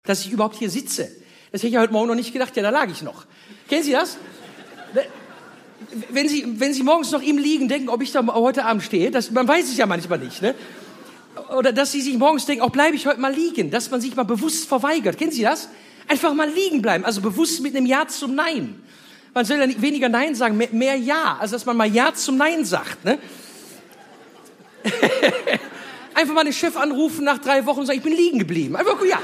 dass ich überhaupt hier sitze. Das hätte ich ja heute Morgen noch nicht gedacht. Ja, da lag ich noch. Kennen Sie das? Wenn Sie morgens noch im Liegen denken, ob ich da heute Abend stehe, man weiß es ja manchmal nicht, ne? Oder dass Sie sich morgens denken, auch bleibe ich heute mal liegen, dass man sich mal bewusst verweigert. Kennen Sie das? Einfach mal liegen bleiben, also bewusst mit einem Ja zum Nein. Man soll ja nicht weniger Nein sagen, mehr Ja, also dass man mal Ja zum Nein sagt, ne? Einfach mal den Chef anrufen nach 3 Wochen und sagen, ich bin liegen geblieben. Einfach, ja.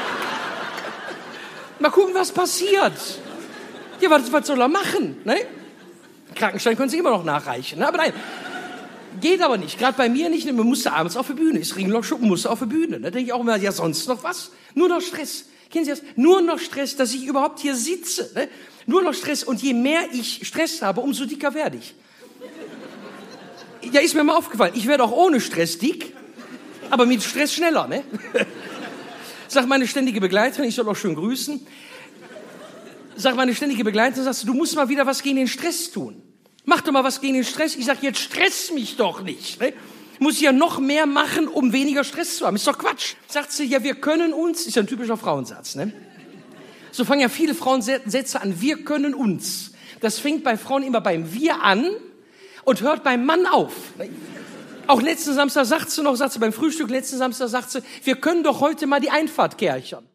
Mal gucken, was passiert. Ja, was soll er machen, ne? Krankenschein können Sie immer noch nachreichen, ne? Aber nein. Geht aber nicht, gerade bei mir nicht. Man musste abends auf der Bühne. Ist Ringlockschuppen, musste auf der Bühne. Da denke ich auch immer, ja, sonst noch was? Nur noch Stress. Kennen Sie das? Nur noch Stress, dass ich überhaupt hier sitze. Ne? Nur noch Stress. Und je mehr ich Stress habe, umso dicker werde ich. Ja, ist mir mal aufgefallen. Ich werde auch ohne Stress dick, aber mit Stress schneller, ne? Sagt meine ständige Begleiterin, ich soll auch schön grüßen. Sagt meine ständige Begleiterin, sagst du musst mal wieder was gegen den Stress tun. Mach doch mal was gegen den Stress. Ich sag, jetzt stress mich doch nicht. Ne? Muss ich ja noch mehr machen, um weniger Stress zu haben. Ist doch Quatsch. Sagt sie, ja, wir können uns, ist ja ein typischer Frauensatz, ne? So fangen ja viele Frauensätze an, wir können uns. Das fängt bei Frauen immer beim Wir an und hört beim Mann auf. Auch letzten Samstag sagt sie beim Frühstück, wir können doch heute mal die Einfahrt kärchern.